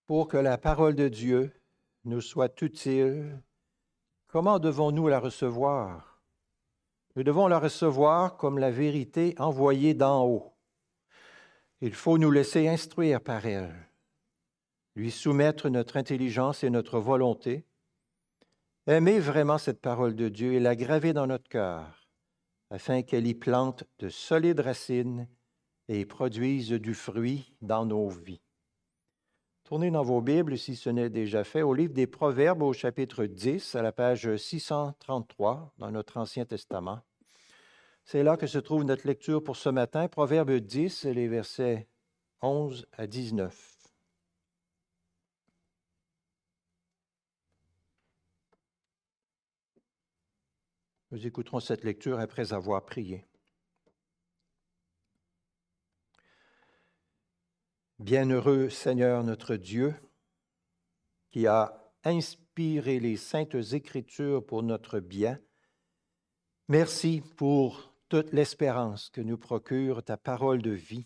pour que la parole de Dieu nous soit utile, comment devons-nous la recevoir? Nous devons la recevoir comme la vérité envoyée d'en haut. Il faut nous laisser instruire par elle, lui soumettre notre intelligence et notre volonté, aimer vraiment cette parole de Dieu et la graver dans notre cœur, afin qu'elle y plante de solides racines et produise du fruit dans nos vies. Tournez dans vos Bibles, si ce n'est déjà fait, au livre des Proverbes, au chapitre 10, à la page 633, dans notre Ancien Testament. C'est là que se trouve notre lecture pour ce matin, Proverbes 10, les versets 11 à 19. Nous écouterons cette lecture après avoir prié. Bienheureux Seigneur notre Dieu, qui a inspiré les saintes Écritures pour notre bien, merci pour toute l'espérance que nous procure ta parole de vie.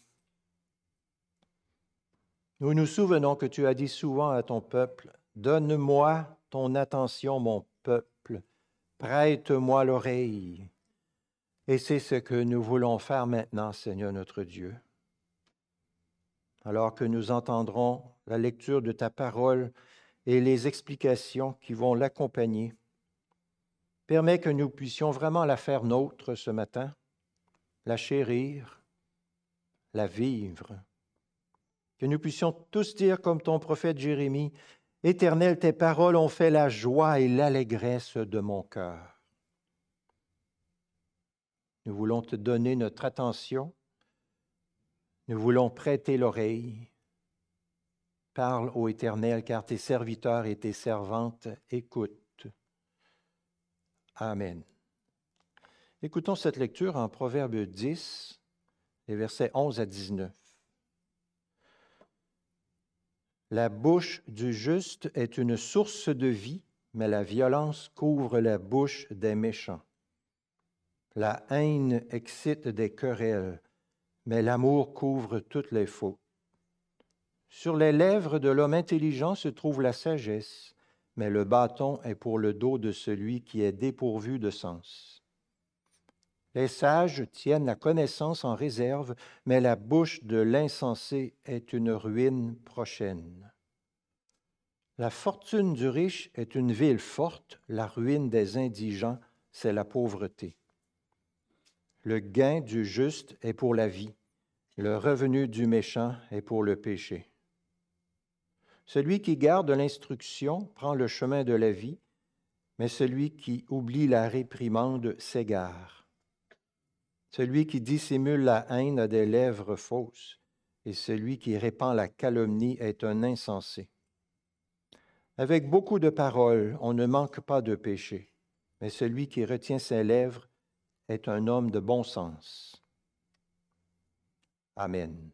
Nous nous souvenons que tu as dit souvent à ton peuple, « Donne-moi ton attention, mon peuple, prête-moi l'oreille. » Et c'est ce que nous voulons faire maintenant, Seigneur notre Dieu. Alors que nous entendrons la lecture de ta parole et les explications qui vont l'accompagner, permets que nous puissions vraiment la faire nôtre ce matin, la chérir, la vivre. Que nous puissions tous dire comme ton prophète Jérémie, « Éternel, tes paroles ont fait la joie et l'allégresse de mon cœur. » Nous voulons te donner notre attention. Nous voulons prêter l'oreille. Parle, ô Éternel, car tes serviteurs et tes servantes écoutent. Amen. Écoutons cette lecture en Proverbe 10, les versets 11 à 19. La bouche du juste est une source de vie, mais la violence couvre la bouche des méchants. La haine excite des querelles, mais l'amour couvre toutes les fautes. Sur les lèvres de l'homme intelligent se trouve la sagesse, mais le bâton est pour le dos de celui qui est dépourvu de sens. Les sages tiennent la connaissance en réserve, mais la bouche de l'insensé est une ruine prochaine. La fortune du riche est une ville forte, la ruine des indigents, c'est la pauvreté. Le gain du juste est pour la vie, le revenu du méchant est pour le péché. Celui qui garde l'instruction prend le chemin de la vie, mais celui qui oublie la réprimande s'égare. Celui qui dissimule la haine a des lèvres fausses, et celui qui répand la calomnie est un insensé. Avec beaucoup de paroles, on ne manque pas de péché, mais celui qui retient ses lèvres est un homme de bon sens. Amen.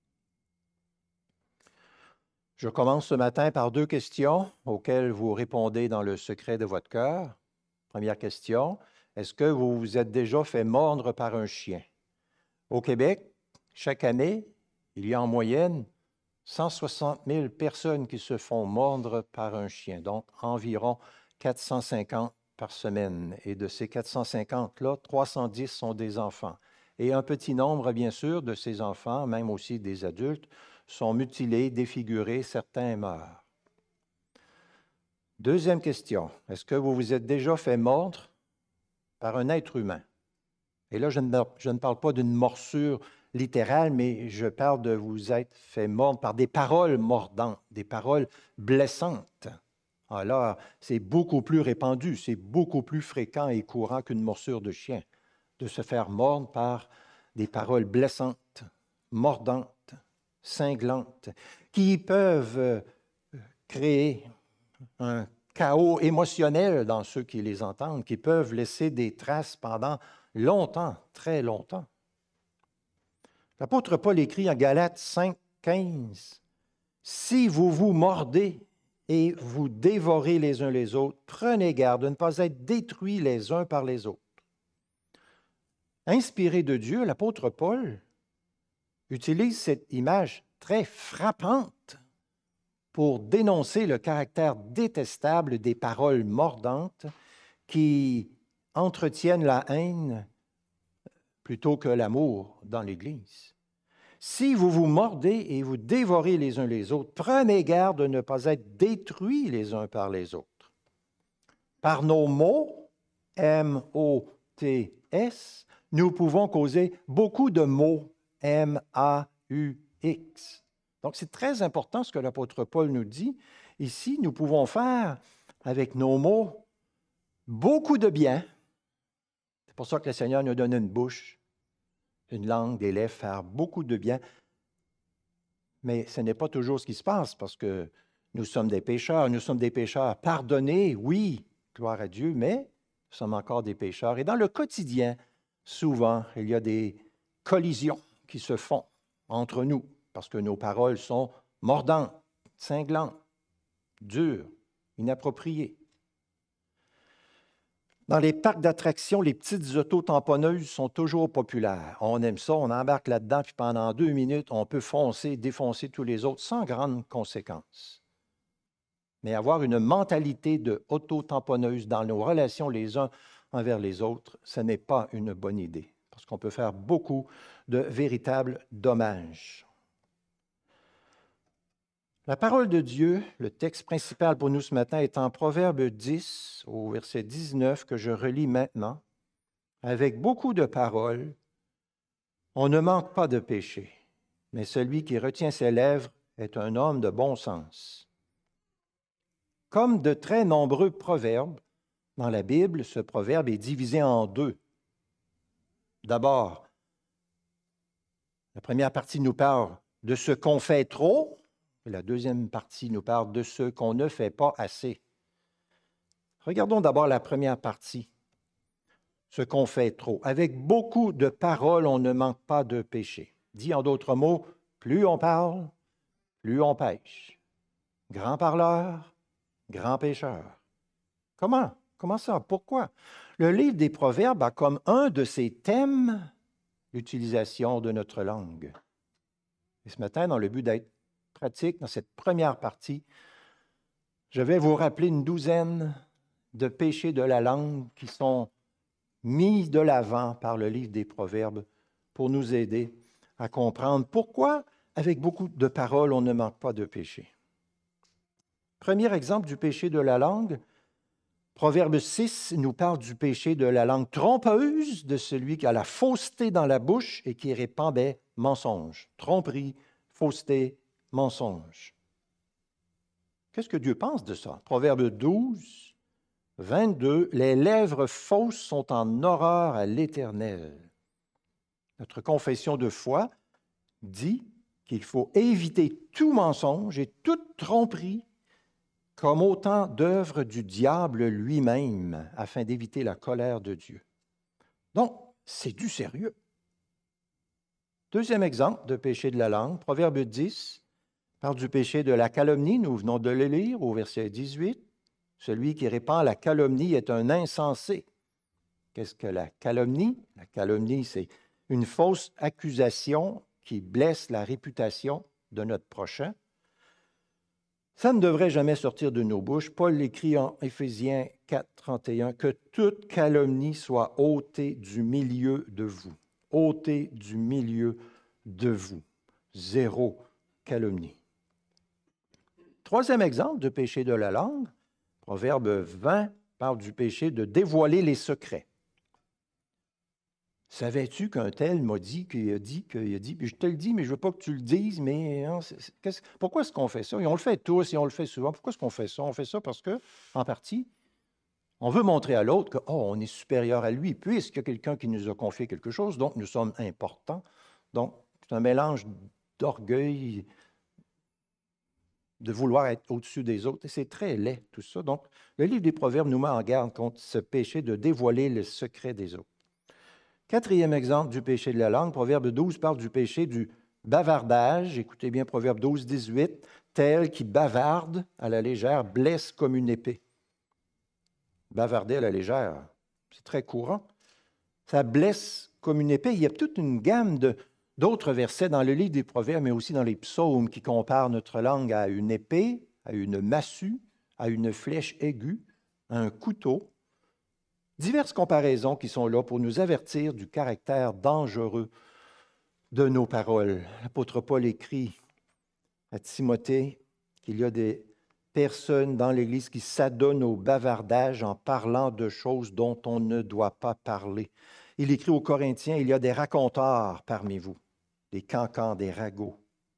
Je commence ce matin par 2 questions auxquelles vous répondez dans le secret de votre cœur. Première question, est-ce que vous vous êtes déjà fait mordre par un chien? Au Québec, chaque année, il y a en moyenne 160 000 personnes qui se font mordre par un chien, donc environ 450 par semaine. Et de ces 450-là, 310 sont des enfants. Et un petit nombre, bien sûr, de ces enfants, même aussi des adultes, sont mutilés, défigurés, certains meurent. Deuxième question, est-ce que vous vous êtes déjà fait mordre par un être humain? Et là, je ne parle pas d'une morsure littérale, mais je parle de vous être fait mordre par des paroles mordantes, des paroles blessantes. Alors, c'est beaucoup plus répandu, c'est beaucoup plus fréquent et courant qu'une morsure de chien, de se faire mordre par des paroles blessantes, mordantes, cinglantes, qui peuvent créer un chaos émotionnel dans ceux qui les entendent, qui peuvent laisser des traces pendant longtemps, très longtemps. L'apôtre Paul écrit en Galates 5, 15, « Si vous vous mordez et vous dévorez les uns les autres, prenez garde de ne pas être détruits les uns par les autres. » Inspiré de Dieu, l'apôtre Paul utilise cette image très frappante pour dénoncer le caractère détestable des paroles mordantes qui entretiennent la haine plutôt que l'amour dans l'Église. Si vous vous mordez et vous dévorez les uns les autres, prenez garde de ne pas être détruits les uns par les autres. Par nos mots, M-O-T-S, nous pouvons causer beaucoup de maux, M-A-U-X. Donc, c'est très important ce que l'apôtre Paul nous dit. Ici, nous pouvons faire avec nos mots beaucoup de bien. C'est pour ça que le Seigneur nous donne une bouche, une langue, des lèvres, faire beaucoup de bien. Mais ce n'est pas toujours ce qui se passe parce que nous sommes des pécheurs pardonnés, oui, gloire à Dieu, mais nous sommes encore des pécheurs. Et dans le quotidien, souvent, il y a des collisions qui se font entre nous parce que nos paroles sont mordantes, cinglantes, dures, inappropriées. Dans les parcs d'attractions, les petites autos tamponneuses sont toujours populaires. On aime ça, on embarque là-dedans, puis pendant 2 minutes, on peut foncer, défoncer tous les autres sans grandes conséquences. Mais avoir une mentalité de auto-tamponneuse dans nos relations les uns envers les autres, ce n'est pas une bonne idée, parce qu'on peut faire beaucoup de véritables dommages. La parole de Dieu, le texte principal pour nous ce matin, est en Proverbe 10, au verset 19, que je relis maintenant. Avec beaucoup de paroles, on ne manque pas de péché, mais celui qui retient ses lèvres est un homme de bon sens. Comme de très nombreux proverbes, dans la Bible, ce proverbe est divisé en 2. D'abord, la première partie nous parle de ce qu'on fait trop, et la deuxième partie nous parle de ce qu'on ne fait pas assez. Regardons d'abord la première partie, ce qu'on fait trop. Avec beaucoup de paroles, on ne manque pas de péché. Dit en d'autres mots, plus on parle, plus on pêche. Grand parleur, grand pécheur. Comment? Comment ça? Pourquoi? Le livre des Proverbes a comme un de ses thèmes l'utilisation de notre langue. Et ce matin, dans le but d'être pratique, dans cette première partie, je vais vous rappeler une douzaine de péchés de la langue qui sont mis de l'avant par le livre des Proverbes pour nous aider à comprendre pourquoi, avec beaucoup de paroles, on ne manque pas de péché. Premier exemple du péché de la langue, Proverbe 6 nous parle du péché de la langue trompeuse, de celui qui a la fausseté dans la bouche et qui répand des mensonges. Tromperie, fausseté, mensonge. Qu'est-ce que Dieu pense de ça? Proverbe 12, 22, « Les lèvres fausses sont en horreur à l'Éternel. » Notre confession de foi dit qu'il faut éviter tout mensonge et toute tromperie comme autant d'œuvres du diable lui-même afin d'éviter la colère de Dieu. Donc, c'est du sérieux. Deuxième exemple de péché de la langue, Proverbe 10, parle du péché de la calomnie, nous venons de le lire au verset 18. Celui qui répand la calomnie est un insensé. Qu'est-ce que la calomnie? La calomnie, c'est une fausse accusation qui blesse la réputation de notre prochain. Ça ne devrait jamais sortir de nos bouches. Paul l'écrit en Éphésiens 4, 31, « Que toute calomnie soit ôtée du milieu de vous. » Ôtée du milieu de vous. Zéro calomnie. Troisième exemple de péché de la langue, Proverbe 20 parle du péché de dévoiler les secrets. Savais-tu qu'un tel m'a dit, qu'il a dit, puis je te le dis, mais je ne veux pas que tu le dises, mais hein, pourquoi est-ce qu'on fait ça? Et on le fait tous et on le fait souvent. Pourquoi est-ce qu'on fait ça? On fait ça parce que, en partie, on veut montrer à l'autre qu'on est supérieur à lui, puisqu'il y a quelqu'un qui nous a confié quelque chose, donc nous sommes importants. Donc, c'est un mélange d'orgueil, de vouloir être au-dessus des autres. Et c'est très laid, tout ça. Donc, le livre des Proverbes nous met en garde contre ce péché de dévoiler le secret des autres. Quatrième exemple du péché de la langue, Proverbe 12 parle du péché du bavardage. Écoutez bien, Proverbe 12, 18. « Tel qui bavarde à la légère blesse comme une épée. » Bavarder à la légère, c'est très courant. Ça blesse comme une épée. Il y a toute une gamme d'autres versets dans le livre des Proverbes, mais aussi dans les psaumes qui comparent notre langue à une épée à une massue, à une flèche aiguë, à un couteau. Diverses comparaisons qui sont là pour nous avertir du caractère dangereux de nos paroles. L'apôtre Paul écrit à Timothée qu'il y a des personnes dans l'Église qui s'adonnent au bavardage en parlant de choses dont on ne doit pas parler. Il écrit aux Corinthiens, il y a des raconteurs parmi vous, des cancans, des ragots.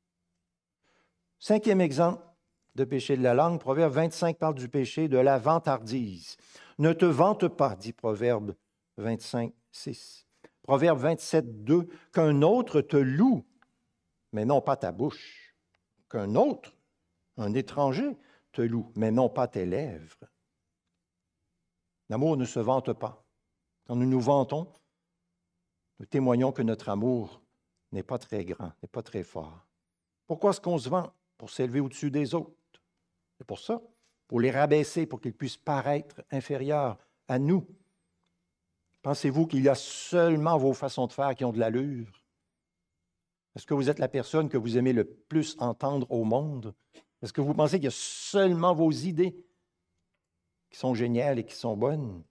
5e exemple de péché de la langue, Proverbe 25 parle du péché de la vantardise. Ne te vante pas, dit Proverbe 25, 6. Proverbe 27, 2, qu'un autre te loue, mais non pas ta bouche. Qu'un autre, un étranger, te loue, mais non pas tes lèvres. L'amour ne se vante pas. Quand nous nous vantons, nous témoignons que notre amour n'est pas très grand, n'est pas très fort. Pourquoi est-ce qu'on se vante? Pour s'élever au-dessus des autres. C'est pour ça, pour les rabaisser, pour qu'ils puissent paraître inférieurs à nous. Pensez-vous qu'il y a seulement vos façons de faire qui ont de l'allure? Est-ce que vous êtes la personne que vous aimez le plus entendre au monde? Est-ce que vous pensez qu'il y a seulement vos idées qui sont géniales et qui sont bonnes?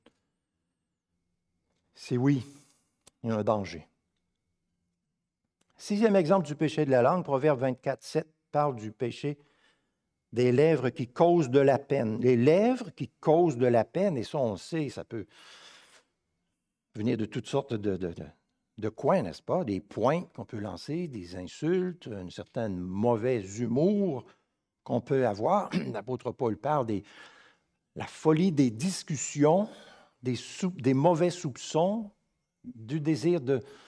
Si oui, il y a un danger. 6e exemple du péché de la langue, Proverbe 24, 7, parle du péché des lèvres qui causent de la peine. Les lèvres qui causent de la peine, et ça, on le sait, ça peut venir de toutes sortes de coins, n'est-ce pas? Des pointes qu'on peut lancer, des insultes, un certain mauvais humour qu'on peut avoir. L'apôtre Paul parle de la folie des discussions, des mauvais soupçons, du désir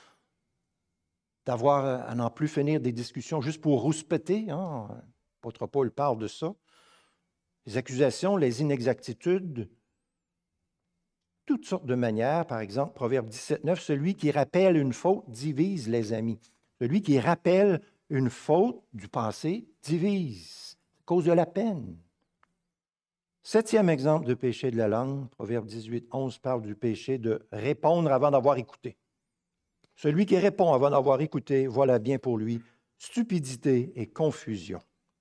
d'avoir à n'en plus finir des discussions juste pour rouspéter. Hein? L'apôtre Paul parle de ça. Les accusations, les inexactitudes, toutes sortes de manières. Par exemple, Proverbe 17, 9, celui qui rappelle une faute divise les amis. Celui qui rappelle une faute du passé divise, à cause de la peine. 7e exemple de péché de la langue, Proverbe 18, 11 parle du péché de répondre avant d'avoir écouté. Celui qui répond avant d'avoir écouté, voilà bien pour lui stupidité et confusion.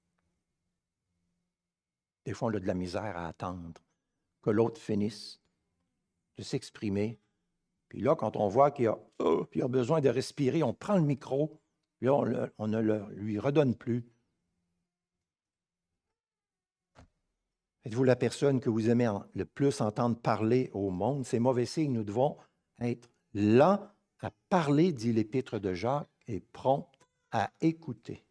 Des fois, on a de la misère à attendre que l'autre finisse de s'exprimer. Puis là, quand on voit qu'il a besoin de respirer, on prend le micro, puis là, on ne lui redonne plus. Êtes-vous la personne que vous aimez le plus entendre parler au monde? C'est mauvais signe. Nous devons être lents à parler, dit l'Épître de Jacques, et prompts à écouter.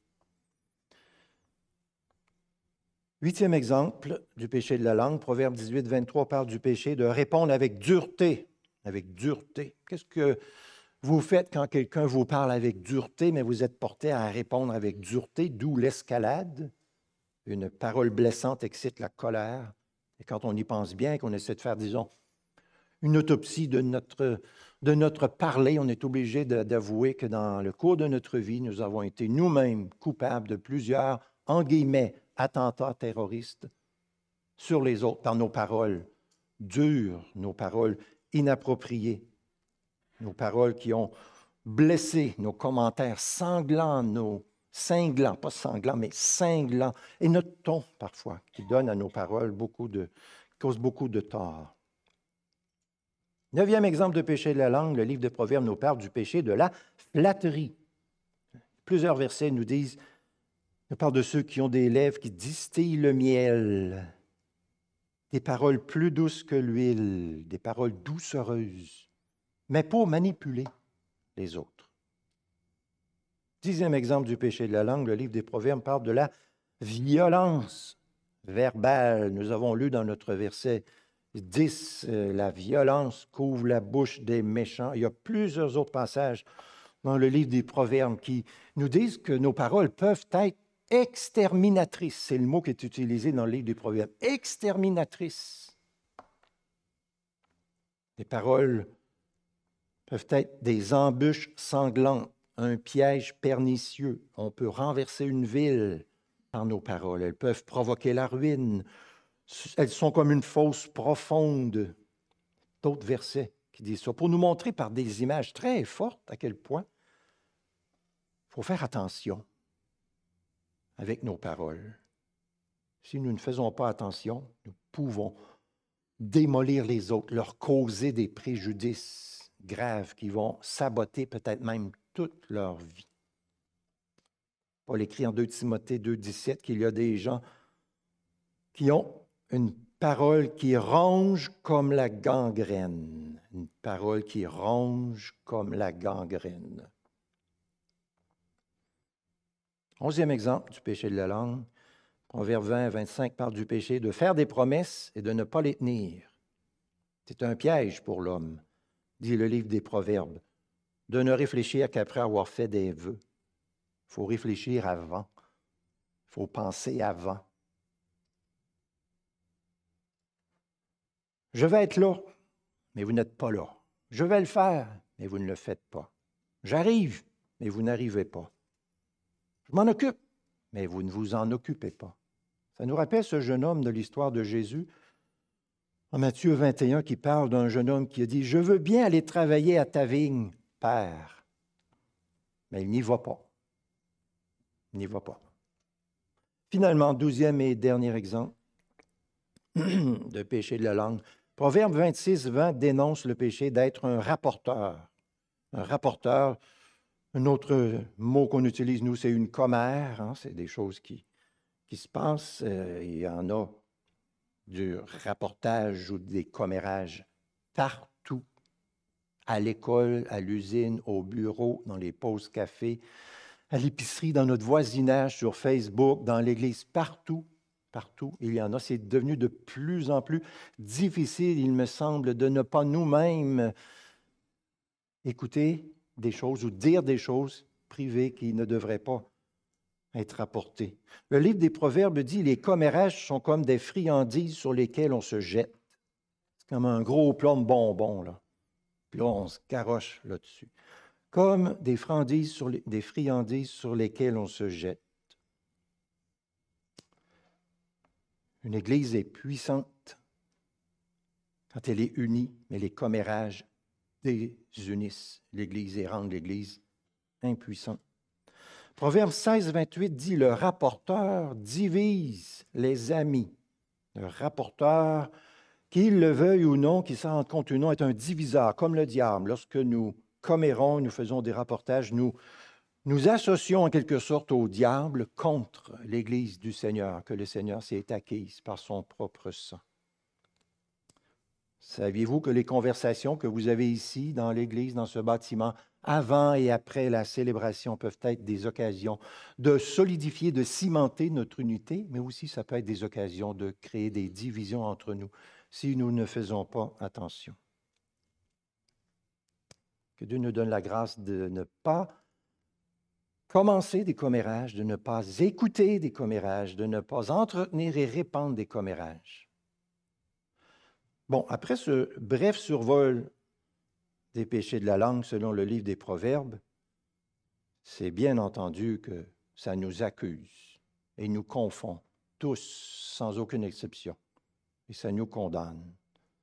8e exemple du péché de la langue, Proverbe 18, 23 parle du péché de répondre avec dureté. Avec dureté. Qu'est-ce que vous faites quand quelqu'un vous parle avec dureté, mais vous êtes porté à répondre avec dureté, d'où l'escalade? Une parole blessante excite la colère. Et quand on y pense bien, qu'on essaie de faire, disons, une autopsie de notre parler, on est obligé d'avouer que dans le cours de notre vie, nous avons été nous-mêmes coupables de plusieurs, en guillemets, attentats terroristes sur les autres par nos paroles dures, nos paroles inappropriées, nos paroles qui ont blessé, nos commentaires sanglants, cinglants, pas sanglants, mais cinglants, et notre ton parfois, qui donne à nos paroles cause beaucoup de tort. 9e exemple de péché de la langue, le livre de Proverbes nous parle du péché de la flatterie. Plusieurs versets nous parlent de ceux qui ont des lèvres qui distillent le miel, des paroles plus douces que l'huile, des paroles doucereuses, mais pour manipuler les autres. 10e exemple du péché de la langue, le livre des Proverbes parle de la violence verbale. Nous avons lu dans notre verset 10, la violence couvre la bouche des méchants. Il y a plusieurs autres passages dans le livre des Proverbes qui nous disent que nos paroles peuvent être exterminatrices. C'est le mot qui est utilisé dans le livre des Proverbes. Exterminatrices. Les paroles peuvent être des embûches sanglantes, un piège pernicieux. On peut renverser une ville par nos paroles. Elles peuvent provoquer la ruine. Elles sont comme une fosse profonde. D'autres versets qui disent ça, pour nous montrer par des images très fortes à quel point il faut faire attention avec nos paroles. Si nous ne faisons pas attention, nous pouvons démolir les autres, leur causer des préjudices graves qui vont saboter peut-être même toute leur vie. Paul écrit en 2 Timothée 2,17 qu'il y a des gens qui ont une parole qui ronge comme la gangrène. Une parole qui ronge comme la gangrène. 11e exemple du péché de la langue. Proverbe 20, 25 parle du péché de faire des promesses et de ne pas les tenir. C'est un piège pour l'homme, dit le livre des Proverbes, de ne réfléchir qu'après avoir fait des vœux. Il faut réfléchir avant. Il faut penser avant. Je vais être là, mais vous n'êtes pas là. Je vais le faire, mais vous ne le faites pas. J'arrive, mais vous n'arrivez pas. Je m'en occupe, mais vous ne vous en occupez pas. Ça nous rappelle ce jeune homme de l'histoire de Jésus, en Matthieu 21, qui parle d'un jeune homme qui a dit « Je veux bien aller travailler à ta vigne, Père. » Mais il n'y va pas. Il n'y va pas. Finalement, 12e et dernier exemple de péché de la langue. Proverbe 26, 20 dénonce le péché d'être un rapporteur. Un rapporteur, un autre mot qu'on utilise, nous, c'est une commère. Hein, c'est des choses qui se passent. Il y en a du rapportage ou des commérages partout. À l'école, à l'usine, au bureau, dans les pauses café, à l'épicerie, dans notre voisinage, sur Facebook, dans l'Église, partout. Partout, il y en a. C'est devenu de plus en plus difficile, il me semble, de ne pas nous-mêmes écouter des choses ou dire des choses privées qui ne devraient pas être rapportées. Le livre des Proverbes dit « Les commérages sont comme des friandises sur lesquelles on se jette. » C'est comme un gros plat de bonbons, là. Puis là, on se garoche là-dessus. Comme des friandises sur lesquelles on se jette. Une Église est puissante quand elle est unie, mais les commérages désunissent l'Église et rendent l'Église impuissante. Proverbe 16, 28 dit « Le rapporteur divise les amis. » Le rapporteur, qu'il le veuille ou non, qu'il s'en rende compte ou non, est un diviseur, comme le diable. Lorsque nous commérons, nous faisons des rapportages, nous associons en quelque sorte au diable contre l'Église du Seigneur, que le Seigneur s'est acquise par son propre sang. Saviez-vous que les conversations que vous avez ici, dans l'Église, dans ce bâtiment, avant et après la célébration, peuvent être des occasions de solidifier, de cimenter notre unité, mais aussi ça peut être des occasions de créer des divisions entre nous si nous ne faisons pas attention. Que Dieu nous donne la grâce de ne pas commencer des commérages, de ne pas écouter des commérages, de ne pas entretenir et répandre des commérages. Bon, après ce bref survol des péchés de la langue selon le livre des Proverbes, c'est bien entendu que ça nous accuse et nous confond, tous, sans aucune exception, et ça nous condamne.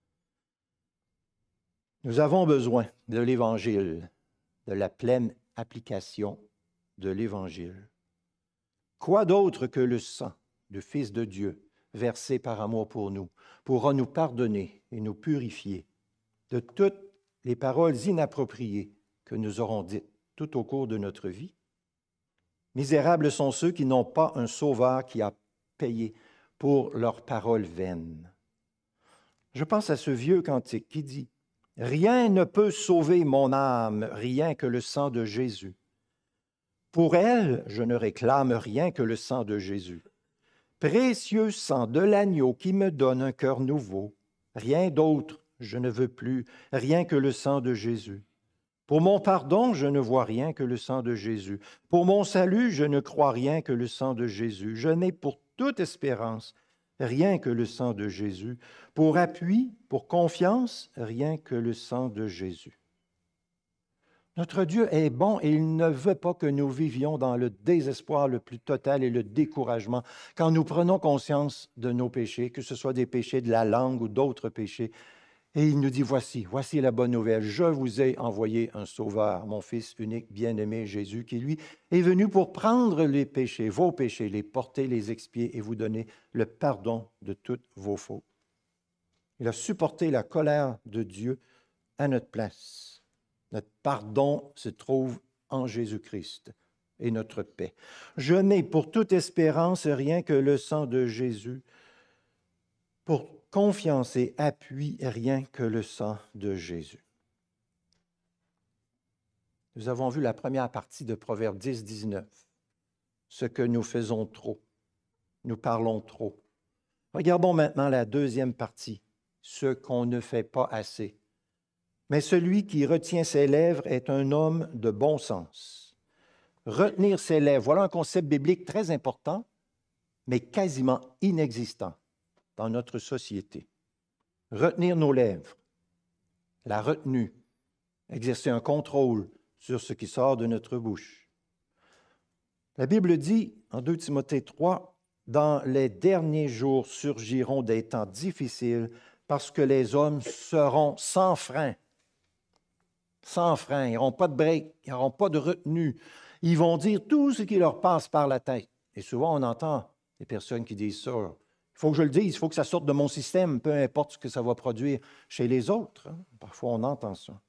Nous avons besoin de l'Évangile, de la pleine application de l'Évangile. Quoi d'autre que le sang du Fils de Dieu, versé par amour pour nous, pourra nous pardonner et nous purifier de toutes les paroles inappropriées que nous aurons dites tout au cours de notre vie? Misérables sont ceux qui n'ont pas un sauveur qui a payé pour leurs paroles vaines. Je pense à ce vieux cantique qui dit « Rien ne peut sauver mon âme, rien que le sang de Jésus. Pour elle, je ne réclame rien que le sang de Jésus. Précieux sang de l'agneau qui me donne un cœur nouveau. Rien d'autre je ne veux plus, rien que le sang de Jésus. Pour mon pardon, je ne vois rien que le sang de Jésus. Pour mon salut, je ne crois rien que le sang de Jésus. Je n'ai pour toute espérance rien que le sang de Jésus. Pour appui, pour confiance, rien que le sang de Jésus. » Notre Dieu est bon et il ne veut pas que nous vivions dans le désespoir le plus total et le découragement quand nous prenons conscience de nos péchés, que ce soit des péchés de la langue ou d'autres péchés. Et il nous dit, voici la bonne nouvelle. Je vous ai envoyé un sauveur, mon Fils unique, bien-aimé Jésus, qui, lui, est venu pour prendre les péchés, vos péchés, les porter, les expier et vous donner le pardon de toutes vos fautes. Il a supporté la colère de Dieu à notre place. Notre pardon se trouve en Jésus-Christ et notre paix. Je n'ai pour toute espérance rien que le sang de Jésus. Pour confiance et appui, rien que le sang de Jésus. Nous avons vu la première partie de Proverbe 10, 19. Ce que nous faisons trop, nous parlons trop. Regardons maintenant la deuxième partie, ce qu'on ne fait pas assez. Mais celui qui retient ses lèvres est un homme de bon sens. Retenir ses lèvres, voilà un concept biblique très important, mais quasiment inexistant dans notre société. Retenir nos lèvres, la retenue, exercer un contrôle sur ce qui sort de notre bouche. La Bible dit en 2 Timothée 3, « Dans les derniers jours surgiront des temps difficiles parce que les hommes seront sans frein. » Sans frein, ils n'auront pas de break, ils n'auront pas de retenue. Ils vont dire tout ce qui leur passe par la tête. Et souvent, on entend des personnes qui disent ça. Il faut que je le dise, il faut que ça sorte de mon système, peu importe ce que ça va produire chez les autres. Parfois, on entend ça.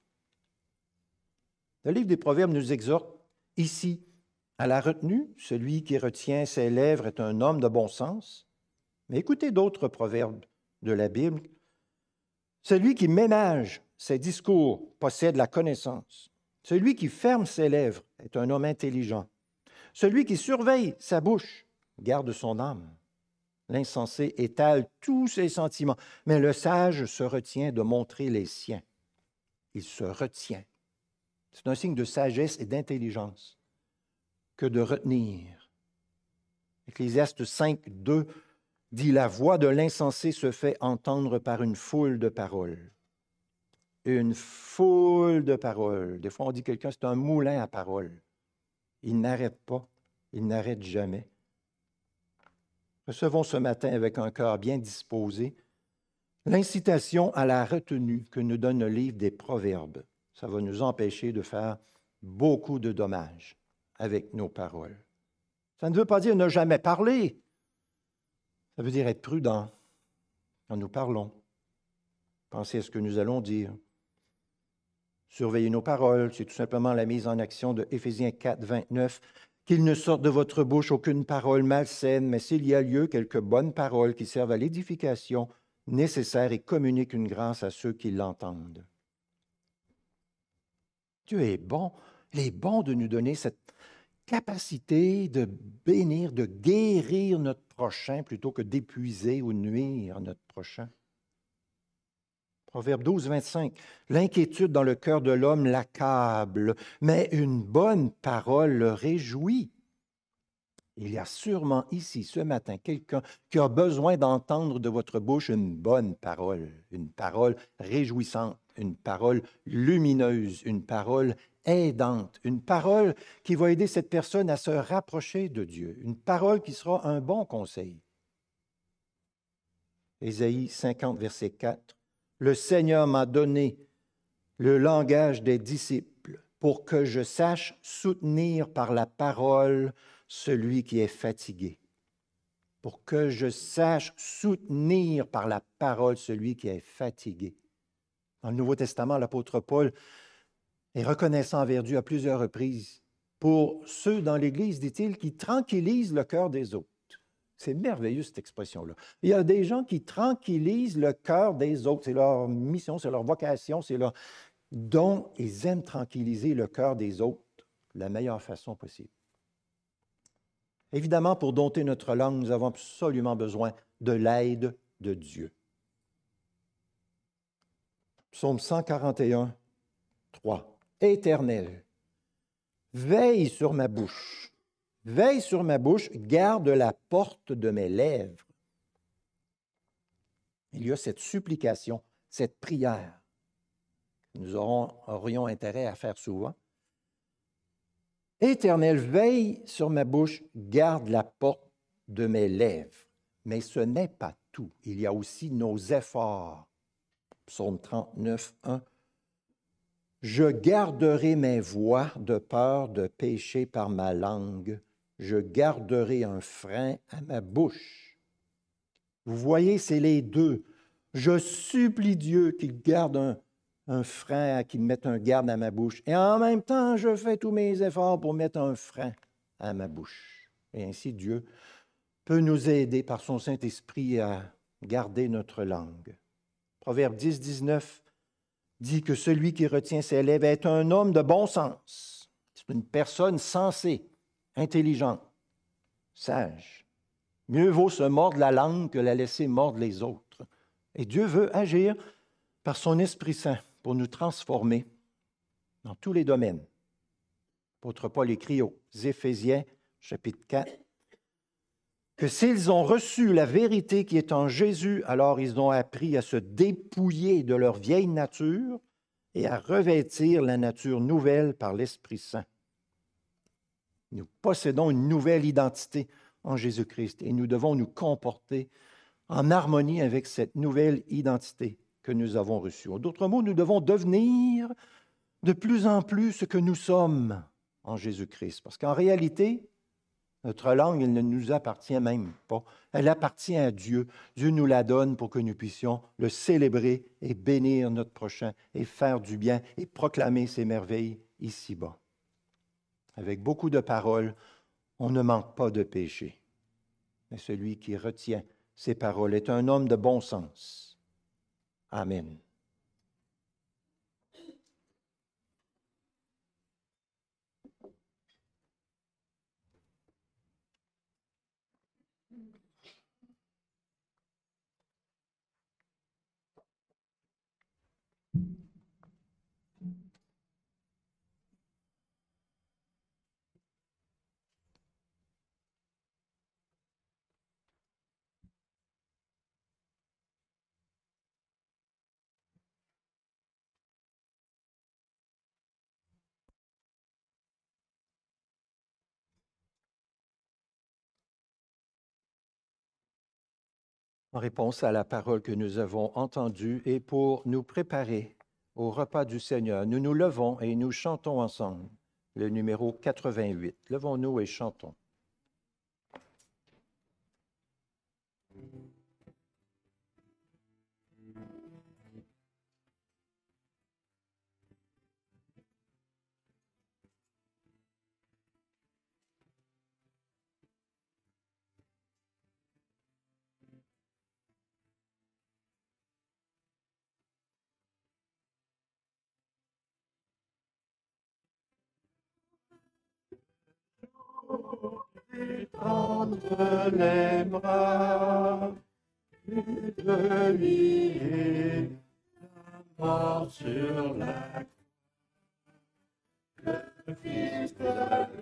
Le livre des Proverbes nous exhorte ici à la retenue. Celui qui retient ses lèvres est un homme de bon sens. Mais écoutez d'autres proverbes de la Bible. Celui qui ménage ses discours possède la connaissance. Celui qui ferme ses lèvres est un homme intelligent. Celui qui surveille sa bouche garde son âme. L'insensé étale tous ses sentiments, mais le sage se retient de montrer les siens. Il se retient. C'est un signe de sagesse et d'intelligence que de retenir. Ecclésiaste 5, 2 dit « La voix de l'insensé se fait entendre par une foule de paroles. » Une foule de paroles. Des fois, on dit quelqu'un, c'est un moulin à paroles. Il n'arrête pas, il n'arrête jamais. Recevons ce matin avec un cœur bien disposé l'incitation à la retenue que nous donne le livre des Proverbes. Ça va nous empêcher de faire beaucoup de dommages avec nos paroles. Ça ne veut pas dire ne jamais parler. Ça veut dire être prudent quand nous parlons. Pensez à ce que nous allons dire. Surveiller nos paroles, c'est tout simplement la mise en action de Éphésiens 4, 29. Qu'il ne sorte de votre bouche aucune parole malsaine, mais s'il y a lieu, quelques bonnes paroles qui servent à l'édification nécessaire et communiquent une grâce à ceux qui l'entendent. Dieu est bon. Il est bon de nous donner cette capacité de bénir, de guérir notre prochain plutôt que d'épuiser ou nuire à notre prochain. Proverbe 12, 25. L'inquiétude dans le cœur de l'homme l'accable, mais une bonne parole le réjouit. Il y a sûrement ici, ce matin, quelqu'un qui a besoin d'entendre de votre bouche une bonne parole, une parole réjouissante, une parole lumineuse, une parole aidante, une parole qui va aider cette personne à se rapprocher de Dieu, une parole qui sera un bon conseil. Ésaïe 50, verset 4. Le Seigneur m'a donné le langage des disciples pour que je sache soutenir par la parole celui qui est fatigué. Pour que je sache soutenir par la parole celui qui est fatigué. Dans le Nouveau Testament, l'apôtre Paul est reconnaissant envers Dieu à plusieurs reprises pour ceux dans l'Église, dit-il, qui tranquillisent le cœur des autres. C'est merveilleux, cette expression-là. Il y a des gens qui tranquillisent le cœur des autres. C'est leur mission, c'est leur vocation, c'est leur don. Ils aiment tranquilliser le cœur des autres de la meilleure façon possible. Évidemment, pour dompter notre langue, nous avons absolument besoin de l'aide de Dieu. Psaume 141, 3. Éternel, veille sur ma bouche. Veille sur ma bouche, garde la porte de mes lèvres. Il y a cette supplication, cette prière que nous aurions intérêt à faire souvent. Éternel, veille sur ma bouche, garde la porte de mes lèvres. Mais ce n'est pas tout. Il y a aussi nos efforts Psaume 39, 1. Je garderai mes voies de peur de pécher par ma langue. Je garderai un frein à ma bouche. Vous voyez, c'est les deux. Je supplie Dieu qu'il garde un frein, qu'il mette un garde à ma bouche. Et en même temps, je fais tous mes efforts pour mettre un frein à ma bouche. Et ainsi, Dieu peut nous aider par son Saint-Esprit à garder notre langue. Proverbe 10, 19 dit que celui qui retient ses lèvres est un homme de bon sens. C'est une personne sensée, intelligente, sage. Mieux vaut se mordre la langue que la laisser mordre les autres. Et Dieu veut agir par son Esprit Saint pour nous transformer dans tous les domaines. L'apôtre Paul écrit aux Éphésiens, chapitre 4, que s'ils ont reçu la vérité qui est en Jésus, alors ils ont appris à se dépouiller de leur vieille nature et à revêtir la nature nouvelle par l'Esprit Saint. Nous possédons une nouvelle identité en Jésus-Christ et nous devons nous comporter en harmonie avec cette nouvelle identité que nous avons reçue. En d'autres mots, nous devons devenir de plus en plus ce que nous sommes en Jésus-Christ. Parce qu'en réalité, notre langue, elle ne nous appartient même pas. Elle appartient à Dieu. Dieu nous la donne pour que nous puissions le célébrer et bénir notre prochain et faire du bien et proclamer ses merveilles ici-bas. Avec beaucoup de paroles, on ne manque pas de péché. Mais celui qui retient ces paroles est un homme de bon sens. Amen. En réponse à la parole que nous avons entendue et pour nous préparer au repas du Seigneur, nous nous levons et nous chantons ensemble le numéro 88. Levons-nous et chantons. Tendre les bras et de lier la mort sur la croix. Le Fils de